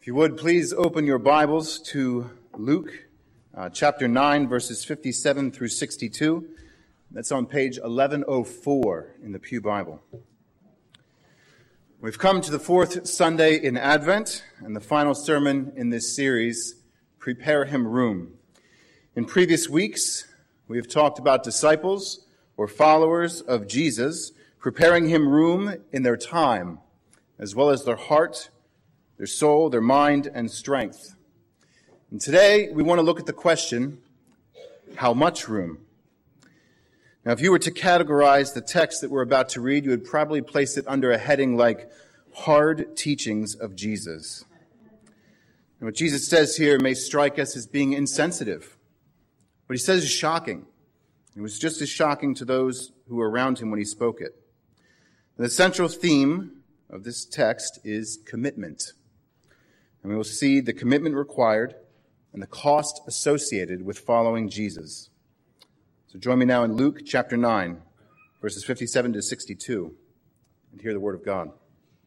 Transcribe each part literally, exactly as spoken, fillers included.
If you would, please open your Bibles to Luke uh, chapter nine, verses fifty-seven through sixty-two. That's on page eleven oh four in the Pew Bible. We've come to the fourth Sunday in Advent and the final sermon in this series, Prepare Him Room. In previous weeks, we have talked about disciples or followers of Jesus preparing Him room in their time, as well as their heart, their soul, their mind, and strength. And today, we want to look at the question, how much room? Now, if you were to categorize the text that we're about to read, you would probably place it under a heading like hard teachings of Jesus. And what Jesus says here may strike us as being insensitive. What he says is shocking. It was just as shocking to those who were around him when he spoke it. And the central theme of this text is commitment. And we will see the commitment required and the cost associated with following Jesus. So join me now in Luke chapter nine, verses fifty-seven to sixty-two, and hear the word of God.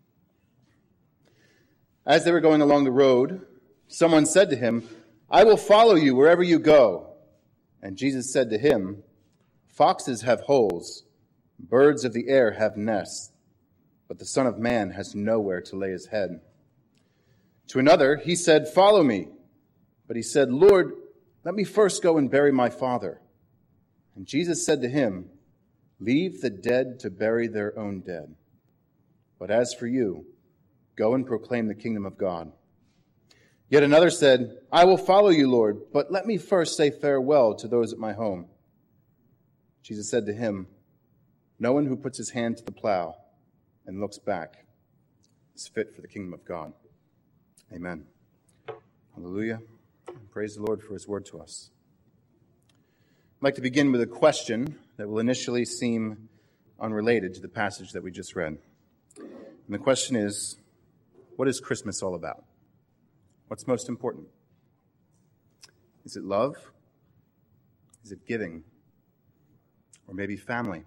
As they were going along the road, someone said to him, "I will follow you wherever you go." And Jesus said to him, "Foxes have holes, birds of the air have nests, but the Son of Man has nowhere to lay his head." To another he said, "Follow me." But he said, "Lord, let me first go and bury my father." And Jesus said to him, "Leave the dead to bury their own dead. But as for you, go and proclaim the kingdom of God." Yet another said, "I will follow you, Lord, but let me first say farewell to those at my home." Jesus said to him, "No one who puts his hand to the plow and looks back is fit for the kingdom of God." Amen. Hallelujah. Praise the Lord for his word to us. I'd like to begin with a question that will initially seem unrelated to the passage that we just read. And the question is, what is Christmas all about? What's most important? Is it love? Is it giving? Or maybe family?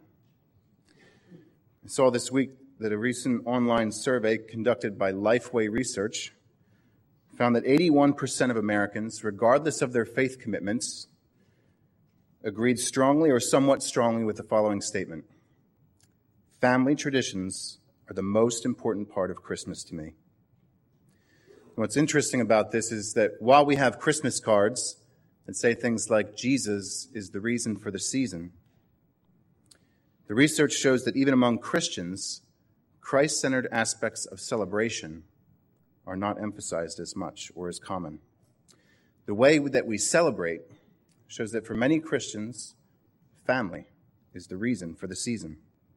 I saw this week that a recent online survey conducted by Lifeway Research found that eighty-one percent of Americans, regardless of their faith commitments, agreed strongly or somewhat strongly with the following statement: family traditions are the most important part of Christmas to me. And what's interesting about this is that while we have Christmas cards that say things like Jesus is the reason for the season, the research shows that even among Christians, Christ-centered aspects of celebration are not emphasized as much or as common. The way that we celebrate shows that for many Christians, family is the reason for the season.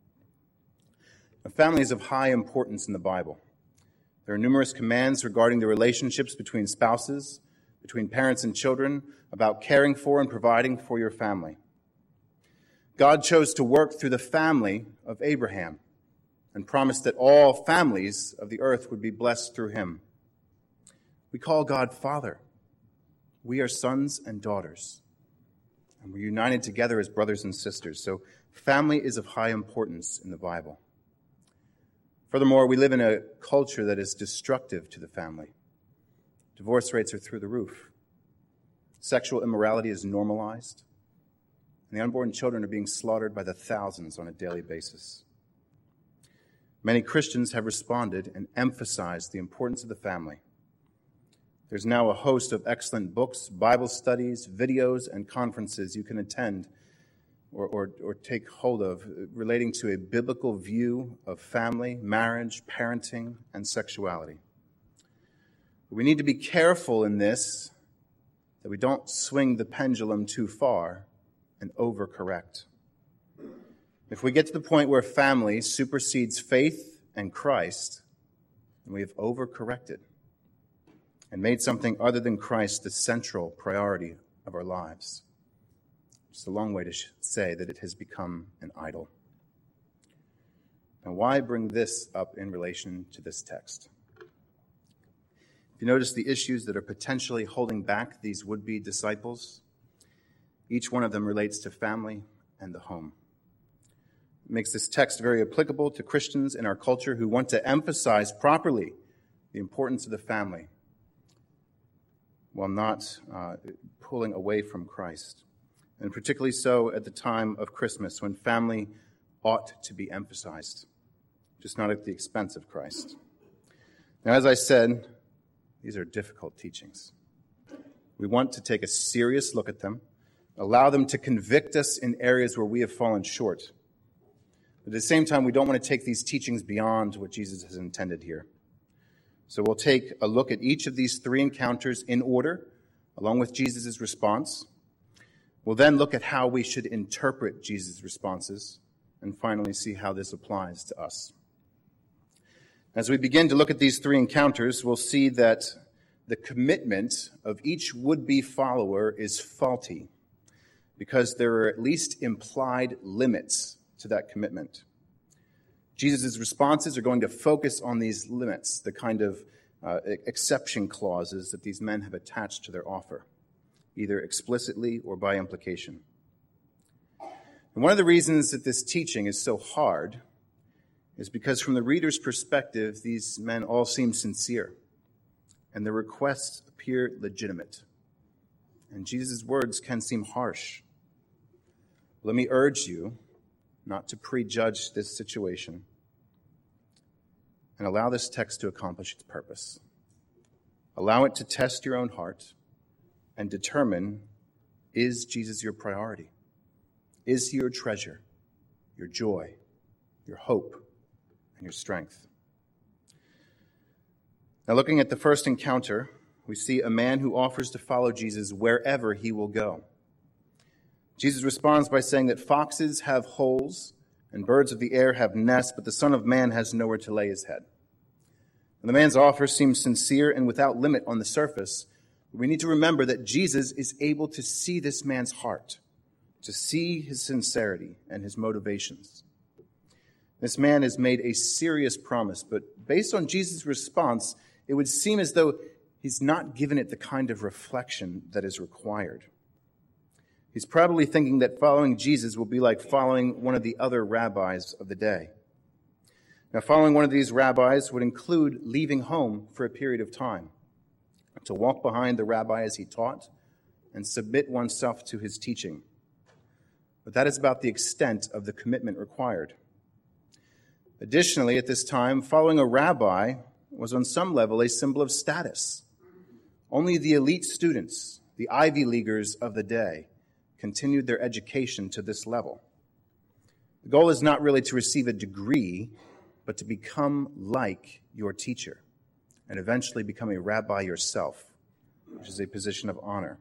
Now, family is of high importance in the Bible. There are numerous commands regarding the relationships between spouses, between parents and children, about caring for and providing for your family. God chose to work through the family of Abraham and promised that all families of the earth would be blessed through him. We call God Father. We are sons and daughters, and we're united together as brothers and sisters. So family is of high importance in the Bible. Furthermore, we live in a culture that is destructive to the family. Divorce rates are through the roof. Sexual immorality is normalized, and the unborn children are being slaughtered by the thousands on a daily basis. Many Christians have responded and emphasized the importance of the family. There's now a host of excellent books, Bible studies, videos, and conferences you can attend or, or, or take hold of relating to a biblical view of family, marriage, parenting, and sexuality. But we need to be careful in this that we don't swing the pendulum too far and overcorrect. If we get to the point where family supersedes faith and Christ, then we have overcorrected and made something other than Christ the central priority of our lives. It's a long way to say that it has become an idol. Now, why bring this up in relation to this text? If you notice the issues that are potentially holding back these would-be disciples, each one of them relates to family and the home. It makes this text very applicable to Christians in our culture who want to emphasize properly the importance of the family while not uh, pulling away from Christ. And particularly so at the time of Christmas, when family ought to be emphasized, just not at the expense of Christ. Now, as I said, these are difficult teachings. We want to take a serious look at them, allow them to convict us in areas where we have fallen short. But at the same time, we don't want to take these teachings beyond what Jesus has intended here. So we'll take a look at each of these three encounters in order, along with Jesus' response. We'll then look at how we should interpret Jesus' responses, and finally see how this applies to us. As we begin to look at these three encounters, we'll see that the commitment of each would-be follower is faulty, because there are at least implied limits to that commitment. Jesus' responses are going to focus on these limits, the kind of uh, exception clauses that these men have attached to their offer, either explicitly or by implication. And one of the reasons that this teaching is so hard is because from the reader's perspective, these men all seem sincere, and their requests appear legitimate. And Jesus' words can seem harsh. Let me urge you not to prejudge this situation and allow this text to accomplish its purpose. Allow it to test your own heart and determine, is Jesus your priority? Is he your treasure, your joy, your hope, and your strength? Now, looking at the first encounter, we see a man who offers to follow Jesus wherever he will go. Jesus responds by saying that foxes have holes and birds of the air have nests, but the Son of Man has nowhere to lay his head. And the man's offer seems sincere and without limit on the surface. But we need to remember that Jesus is able to see this man's heart, to see his sincerity and his motivations. This man has made a serious promise, but based on Jesus' response, it would seem as though he's not given it the kind of reflection that is required. He's probably thinking that following Jesus will be like following one of the other rabbis of the day. Now, following one of these rabbis would include leaving home for a period of time, to walk behind the rabbi as he taught and submit oneself to his teaching. But that is about the extent of the commitment required. Additionally, at this time, following a rabbi was on some level a symbol of status. Only the elite students, the Ivy Leaguers of the day, continued their education to this level. The goal is not really to receive a degree, but to become like your teacher and eventually become a rabbi yourself, which is a position of honor.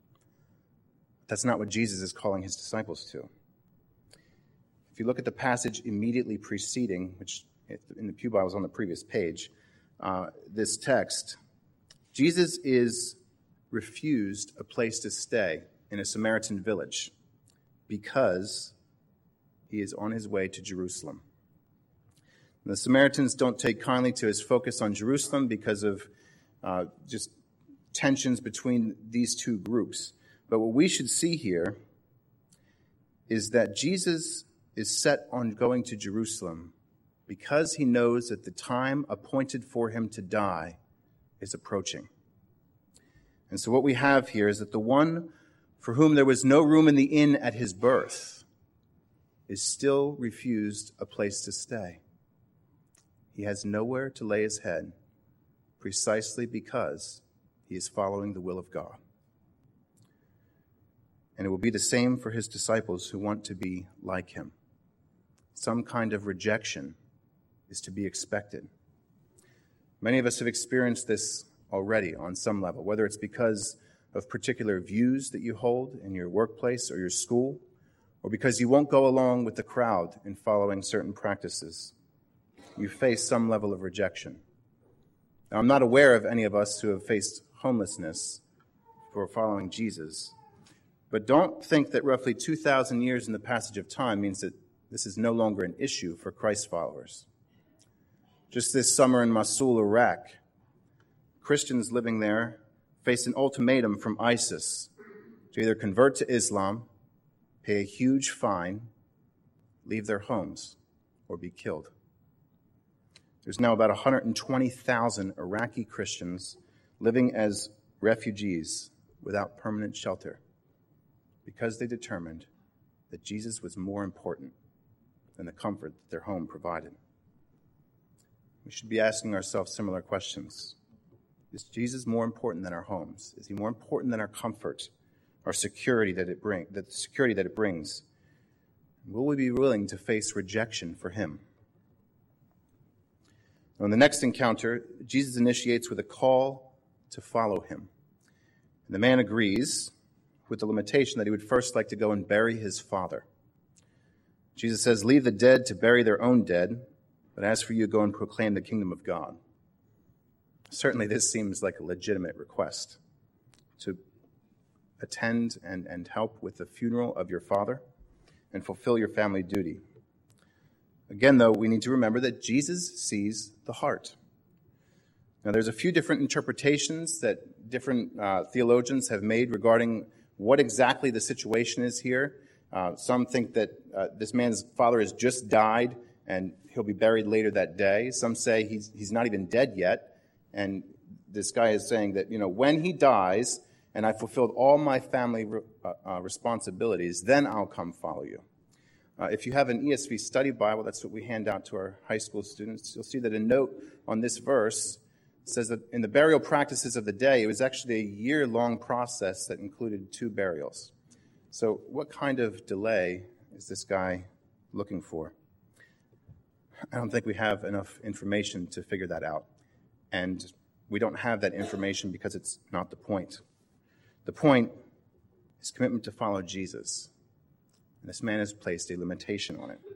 That's not what Jesus is calling his disciples to. If you look at the passage immediately preceding, which in the Pew Bible is on the previous page, uh, this text, Jesus is refused a place to stay in a Samaritan village because he is on his way to Jerusalem. And the Samaritans don't take kindly to his focus on Jerusalem because of uh, just tensions between these two groups. But what we should see here is that Jesus is set on going to Jerusalem because he knows that the time appointed for him to die is approaching. And so what we have here is that the one for whom there was no room in the inn at his birth is still refused a place to stay. He has nowhere to lay his head precisely because he is following the will of God. And it will be the same for his disciples who want to be like him. Some kind of rejection is to be expected. Many of us have experienced this already on some level, whether it's because of particular views that you hold in your workplace or your school, or because you won't go along with the crowd in following certain practices. You face some level of rejection. Now, I'm not aware of any of us who have faced homelessness for following Jesus, but don't think that roughly two thousand years in the passage of time means that this is no longer an issue for Christ followers. Just this summer in Mosul, Iraq, Christians living there faced an ultimatum from ISIS to either convert to Islam, pay a huge fine, leave their homes, or be killed. There's now about one hundred twenty thousand Iraqi Christians living as refugees without permanent shelter because they determined that Jesus was more important than the comfort that their home provided. We should be asking ourselves similar questions. Is Jesus more important than our homes? Is he more important than our comfort, our security that it bring, the security that it brings? Will we be willing to face rejection for him? Now, in the next encounter, Jesus initiates with a call to follow him. And the man agrees with the limitation that he would first like to go and bury his father. Jesus says, "Leave the dead to bury their own dead, but as for you, go and proclaim the kingdom of God." Certainly this seems like a legitimate request, to attend and, and help with the funeral of your father and fulfill your family duty. Again, though, we need to remember that Jesus sees the heart. Now, there's a few different interpretations that different uh, theologians have made regarding what exactly the situation is here. Uh, some think that uh, this man's father has just died and he'll be buried later that day. Some say he's he's not even dead yet. And this guy is saying that, you know, when he dies and I fulfilled all my family re- uh, uh, responsibilities, then I'll come follow you. Uh, if you have an E S V study Bible, that's what we hand out to our high school students, you'll see that a note on this verse says that in the burial practices of the day, it was actually a year-long process that included two burials. So what kind of delay is this guy looking for? I don't think we have enough information to figure that out. And we don't have that information because it's not the point. The point is commitment to follow Jesus. And this man has placed a limitation on it,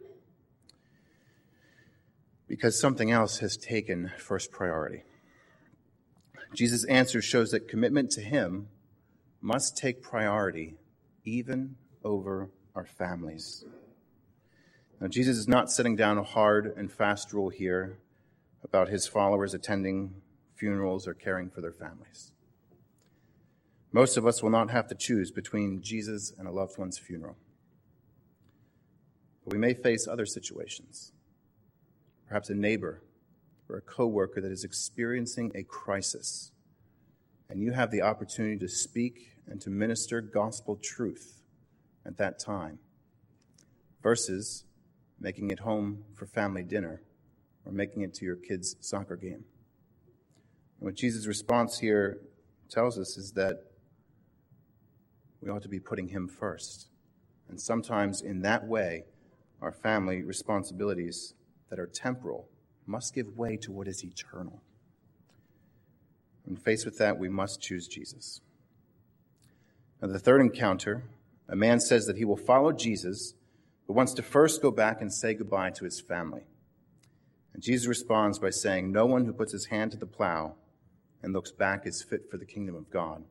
because something else has taken first priority. Jesus' answer shows that commitment to him must take priority even over our families. Now, Jesus is not setting down a hard and fast rule here about his followers attending funerals or caring for their families. Most of us will not have to choose between Jesus and a loved one's funeral. But we may face other situations. Perhaps a neighbor or a coworker that is experiencing a crisis, and you have the opportunity to speak and to minister gospel truth at that time, versus making it home for family dinner or making it to your kid's soccer game. And what Jesus' response here tells us is that we ought to be putting him first. And sometimes in that way, our family responsibilities that are temporal must give way to what is eternal. When faced with that, we must choose Jesus. Now, the third encounter, a man says that he will follow Jesus, but wants to first go back and say goodbye to his family. And Jesus responds by saying, "No one who puts his hand to the plow and looks back is fit for the kingdom of God."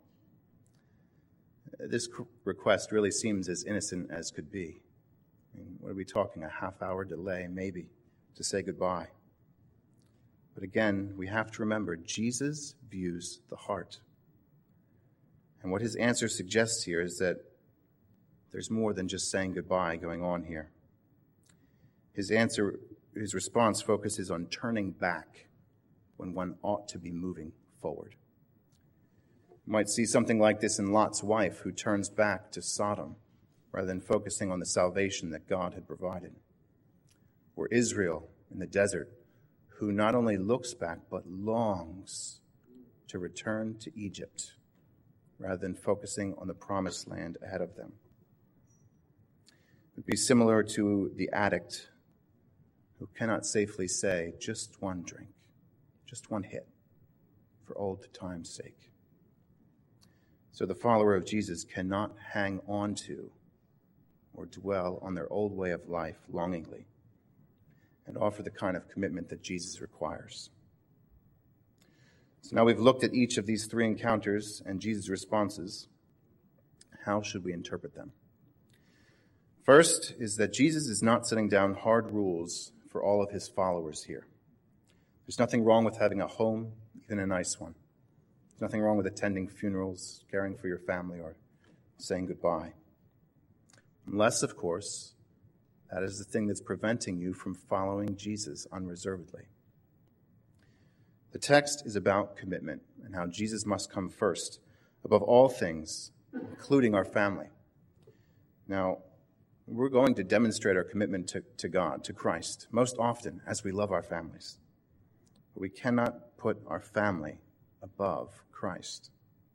This request really seems as innocent as could be. I mean, what are we talking, a half-hour delay, maybe, to say goodbye? But again, we have to remember, Jesus views the heart. And what his answer suggests here is that there's more than just saying goodbye going on here. His answer, his response focuses on turning back when one ought to be moving forward. You might see something like this in Lot's wife, who turns back to Sodom rather than focusing on the salvation that God had provided. Or Israel in the desert, who not only looks back, but longs to return to Egypt rather than focusing on the promised land ahead of them. It would be similar to the addict who cannot safely say, just one drink, just one hit, for old time's sake. So the follower of Jesus cannot hang on to or dwell on their old way of life longingly and offer the kind of commitment that Jesus requires. So now we've looked at each of these three encounters and Jesus' responses. How should we interpret them? First is that Jesus is not setting down hard rules for all of his followers here. There's nothing wrong with having a home, even a nice one. There's nothing wrong with attending funerals, caring for your family, or saying goodbye. Unless, of course, that is the thing that's preventing you from following Jesus unreservedly. The text is about commitment, and and how Jesus must come first above all things, including our family. Now, we're going to demonstrate our commitment to, to God, to Christ, most often as we love our families. But we cannot put our family above Christ.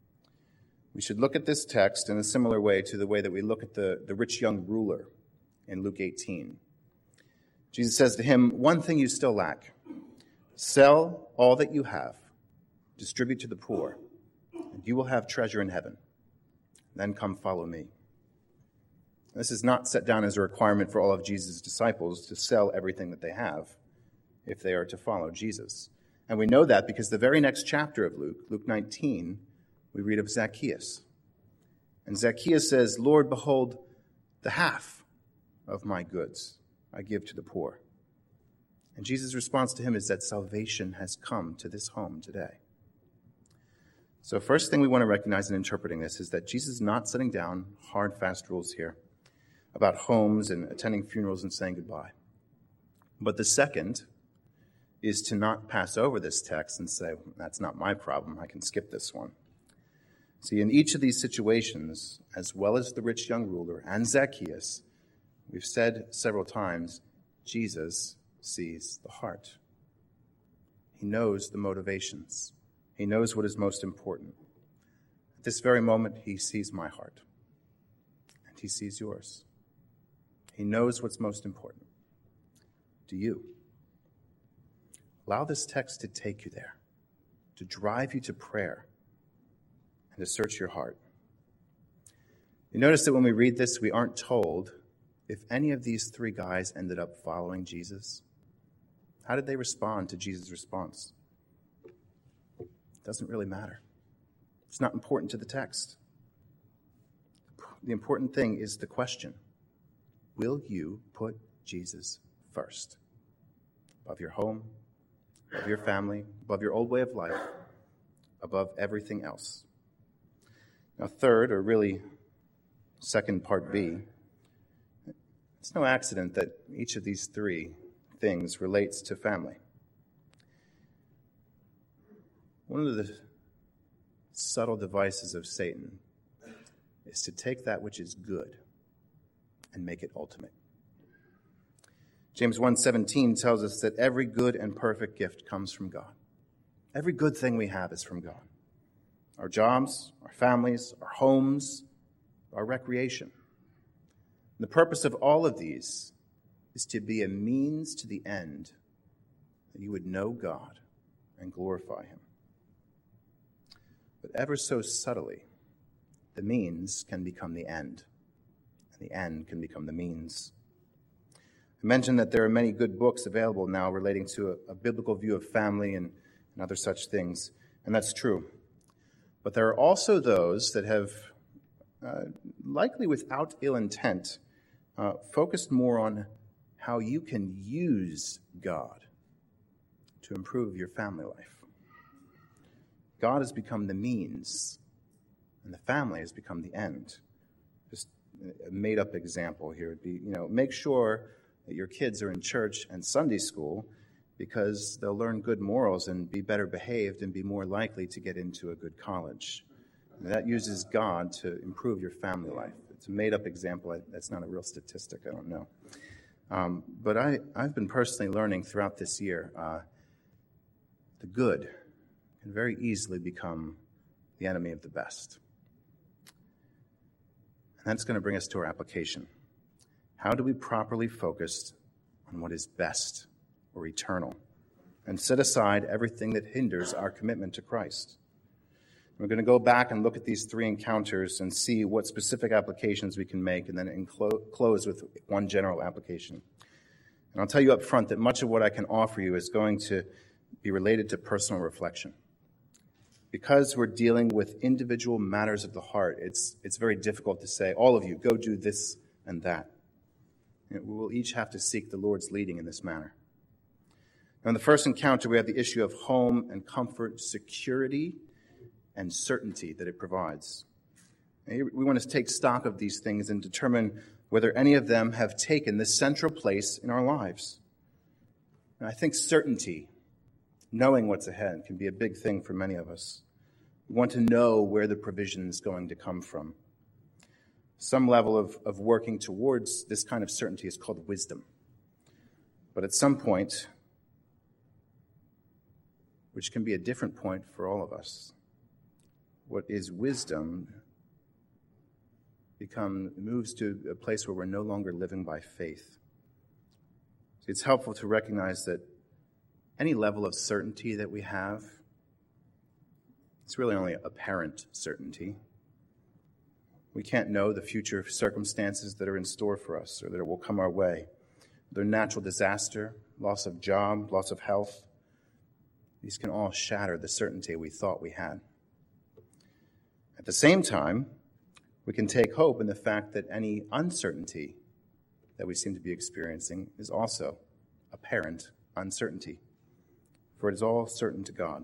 We should look at this text in a similar way to the way that we look at the, the rich young ruler in Luke eighteen. Jesus says to him, "One thing you still lack. Sell all that you have, distribute to the poor, and you will have treasure in heaven. Then come follow me." This is not set down as a requirement for all of Jesus' disciples to sell everything that they have if they are to follow Jesus. And we know that because the very next chapter of Luke, Luke nineteen, we read of Zacchaeus. And Zacchaeus says, "Lord, behold, the half of my goods I give to the poor." And Jesus' response to him is that salvation has come to this home today. So first thing we want to recognize in interpreting this is that Jesus is not setting down hard, fast rules here about homes and attending funerals and saying goodbye. But the second is to not pass over this text and say, "That's not my problem, I can skip this one." See, in each of these situations, as well as the rich young ruler and Zacchaeus, we've said several times, Jesus sees the heart. He knows the motivations. He knows what is most important. At this very moment, he sees my heart, and he sees yours. He knows what's most important. Do you? Allow this text to take you there, to drive you to prayer, and to search your heart. You notice that when we read this, we aren't told if any of these three guys ended up following Jesus. How did they respond to Jesus' response? It doesn't really matter. It's not important to the text. The important thing is the question: will you put Jesus first? Above your home, above your family, above your old way of life, above everything else. Now, third, or really second part B, it's no accident that each of these three things relates to family. One of the subtle devices of Satan is to take that which is good and make it ultimate. James one seventeen tells us that every good and perfect gift comes from God. Every good thing we have is from God. Our jobs, our families, our homes, our recreation. The purpose of all of these is to be a means to the end that you would know God and glorify him. But ever so subtly, the means can become the end, and the end can become the means. I mentioned that there are many good books available now relating to a, a biblical view of family and, and other such things, and that's true. But there are also those that have, uh, likely without ill intent, uh, focused more on how you can use God to improve your family life. God has become the means, and the family has become the end. Just a made-up example here would be, you know, make sure that your kids are in church and Sunday school because they'll learn good morals and be better behaved and be more likely to get into a good college. And that uses God to improve your family life. It's a made-up example. That's not a real statistic. I don't know. Um, but I, I've been personally learning throughout this year uh, the good can very easily become the enemy of the best. And that's going to bring us to our application. How do we properly focus on what is best or eternal and set aside everything that hinders our commitment to Christ? We're going to go back and look at these three encounters and see what specific applications we can make, and then enclo- close with one general application. And I'll tell you up front that much of what I can offer you is going to be related to personal reflection. Because we're dealing with individual matters of the heart, it's it's very difficult to say, all of you, go do this and that. You know, we will each have to seek the Lord's leading in this manner. Now, in the first encounter, we have the issue of home and comfort, security, and certainty that it provides. And we want to take stock of these things and determine whether any of them have taken the central place in our lives. And I think certainty, knowing what's ahead, can be a big thing for many of us. We want to know where the provision is going to come from. Some level of, of working towards this kind of certainty is called wisdom. But at some point, which can be a different point for all of us, what is wisdom become moves to a place where we're no longer living by faith. It's helpful to recognize that any level of certainty that we have, it's really only apparent certainty. We can't know the future circumstances that are in store for us or that will come our way. Their natural disaster, loss of job, loss of health, these can all shatter the certainty we thought we had. At the same time, we can take hope in the fact that any uncertainty that we seem to be experiencing is also apparent uncertainty, for it is all certain to God.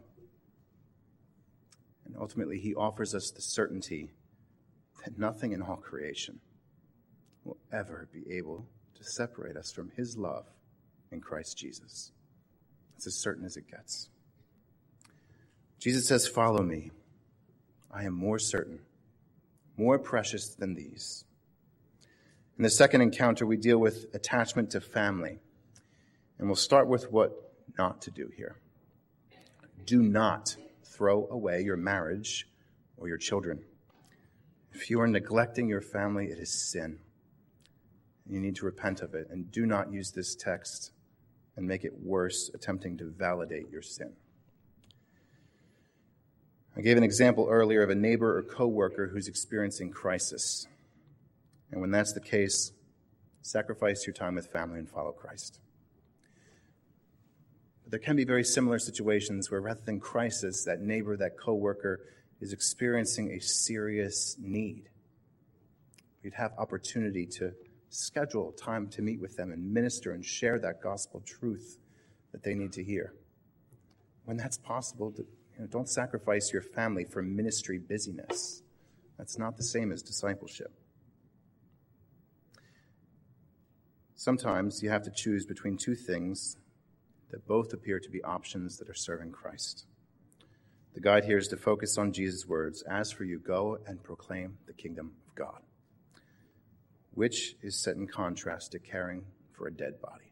And ultimately, he offers us the certainty that nothing in all creation will ever be able to separate us from his love in Christ Jesus. It's as certain as it gets. Jesus says, "Follow me. I am more certain, more precious than these." In the second encounter, we deal with attachment to family. And we'll start with what not to do here. Do not throw away your marriage or your children. If you are neglecting your family, it is sin. You need to repent of it, and do not use this text and make it worse, attempting to validate your sin. I gave an example earlier of a neighbor or coworker who's experiencing crisis. And when that's the case, sacrifice your time with family and follow Christ. But there can be very similar situations where rather than crisis, that neighbor, that coworker is experiencing a serious need. We'd have opportunity to schedule time to meet with them and minister and share that gospel truth that they need to hear. When that's possible, you know, don't sacrifice your family for ministry busyness. That's not the same as discipleship. Sometimes you have to choose between two things that both appear to be options that are serving Christ. The guide here is to focus on Jesus' words, "As for you, go and proclaim the kingdom of God," which is set in contrast to caring for a dead body.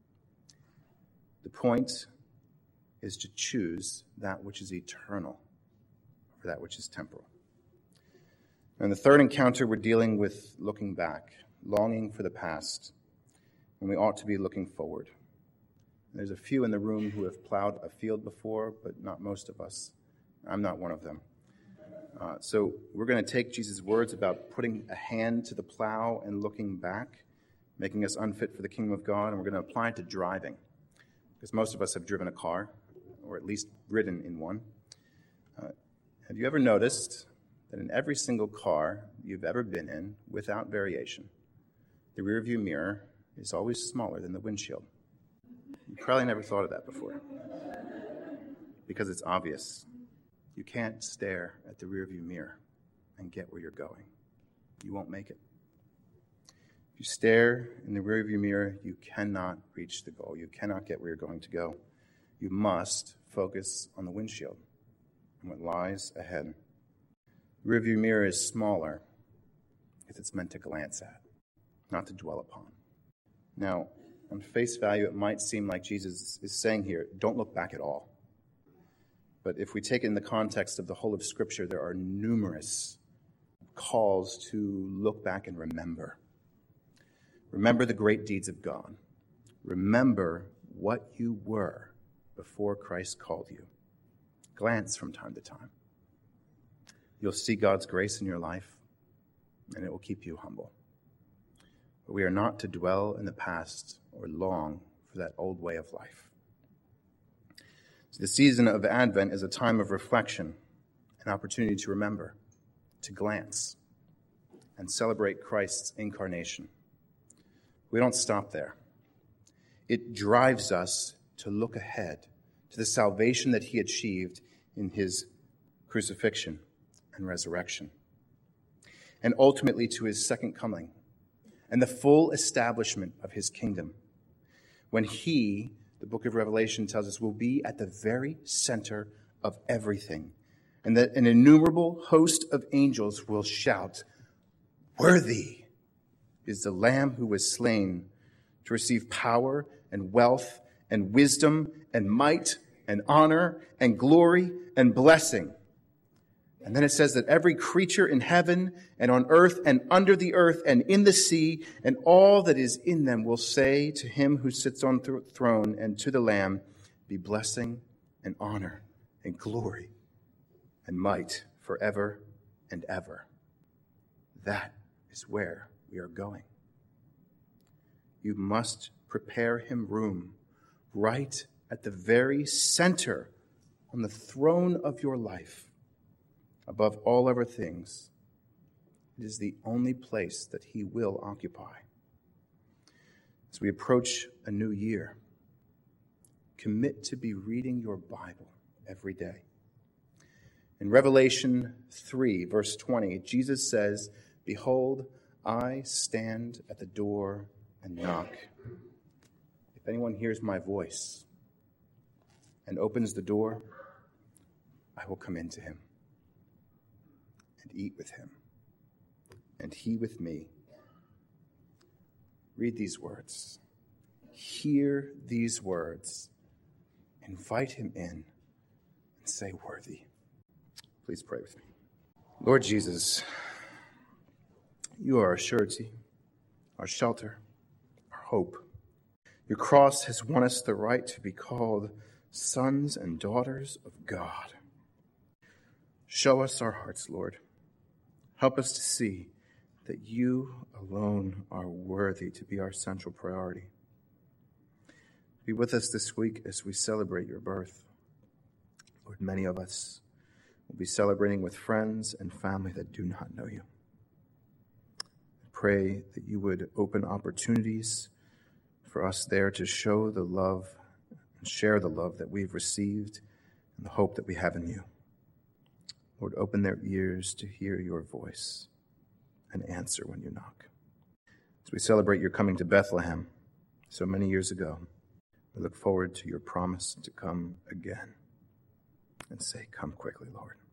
The point is to choose that which is eternal over that which is temporal. In the third encounter, we're dealing with looking back, longing for the past, when we ought to be looking forward. There's a few in the room who have plowed a field before, but not most of us. I'm not one of them. Uh, so we're going to take Jesus' words about putting a hand to the plow and looking back, making us unfit for the kingdom of God, and we're going to apply it to driving, because most of us have driven a car, or at least ridden in one. Uh, have you ever noticed that in every single car you've ever been in, without variation, the rearview mirror is always smaller than the windshield? You probably never thought of that before, because it's obvious. You can't stare at the rearview mirror and get where you're going. You won't make it. If you stare in the rearview mirror, you cannot reach the goal. You cannot get where you're going to go. You must focus on the windshield and what lies ahead. The rearview mirror is smaller because it's meant to glance at, not to dwell upon. Now, on face value, it might seem like Jesus is saying here, don't look back at all. But if we take it in the context of the whole of Scripture, there are numerous calls to look back and remember. Remember the great deeds of God. Remember what you were before Christ called you. Glance from time to time. You'll see God's grace in your life, and it will keep you humble. But we are not to dwell in the past or long for that old way of life. So the season of Advent is a time of reflection, an opportunity to remember, to glance, and celebrate Christ's incarnation. We don't stop there. It drives us to look ahead to the salvation that he achieved in his crucifixion and resurrection, and ultimately to his second coming and the full establishment of his kingdom, when he, the book of Revelation tells us, will be at the very center of everything, and that an innumerable host of angels will shout, "Worthy is the Lamb who was slain to receive power and wealth and wisdom and might and honor and glory and blessing." And then it says that every creature in heaven and on earth and under the earth and in the sea and all that is in them will say to him who sits on the throne and to the Lamb, be blessing and honor and glory and might forever and ever. That is where we are going. You must prepare him room right at the very center on the throne of your life. Above all other things, it is the only place that he will occupy. As we approach a new year, commit to be reading your Bible every day. In Revelation three, verse twenty, Jesus says, "Behold, I stand at the door and knock. If anyone hears my voice and opens the door, I will come into him and eat with him, and he with me." Read these words. Hear these words. Invite him in and say, "Worthy." Please pray with me. Lord Jesus, you are our surety, our shelter, our hope. Your cross has won us the right to be called sons and daughters of God. Show us our hearts, Lord. Help us to see that you alone are worthy to be our central priority. Be with us this week as we celebrate your birth. Lord, many of us will be celebrating with friends and family that do not know you. I pray that you would open opportunities for us there to show the love and share the love that we've received and the hope that we have in you. Lord, open their ears to hear your voice and answer when you knock. As we celebrate your coming to Bethlehem so many years ago, we look forward to your promise to come again and say, "Come quickly, Lord."